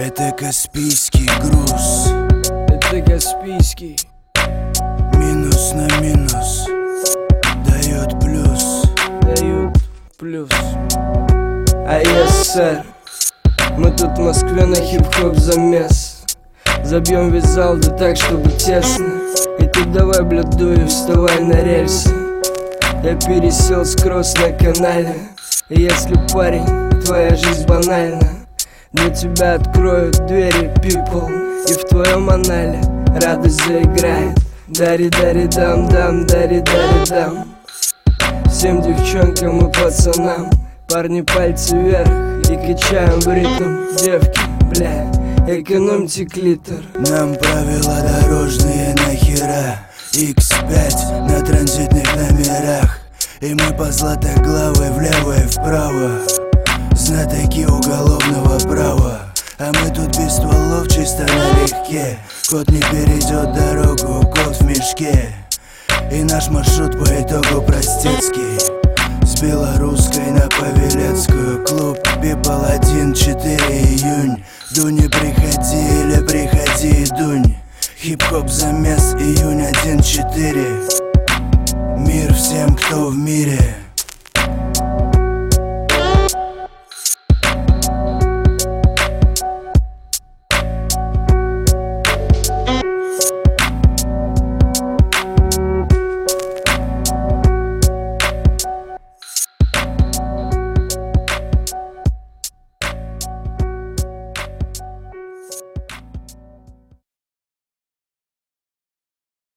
Это Каспийский груз. Это Каспийский. Минус на минус дает плюс. Дают плюс. А я сэр, мы тут в Москве на хип-хоп замес. Забьем весь зал, да так, чтобы тесно. И ты давай, блядь, дуй, вставай на рельсы. Я пересел с кросс на канале. И если, парень, твоя жизнь банальна, для тебя откроют двери people. И в твоем анале радость заиграет. Дари-дари-дам, дам, дари-дари-дам. Всем девчонкам и пацанам, парни, пальцы вверх и качаем в ритм. Девки, бля, экономьте клитор. Нам правила дорожные нахера. X5 на транзитных номерах. И мы по Златоглавой влево и вправо, знатоки уголовного права. А мы тут без стволов, чисто налегке. Кот не перейдет дорогу, кот в мешке. И наш маршрут по итогу простецкий. С белорусской на Павелецкую. Клуб People 1-4 июнь. Дуни, приходи или приходи и дунь. Хип-хоп замес, июнь 1-4. Мир всем, кто в мире.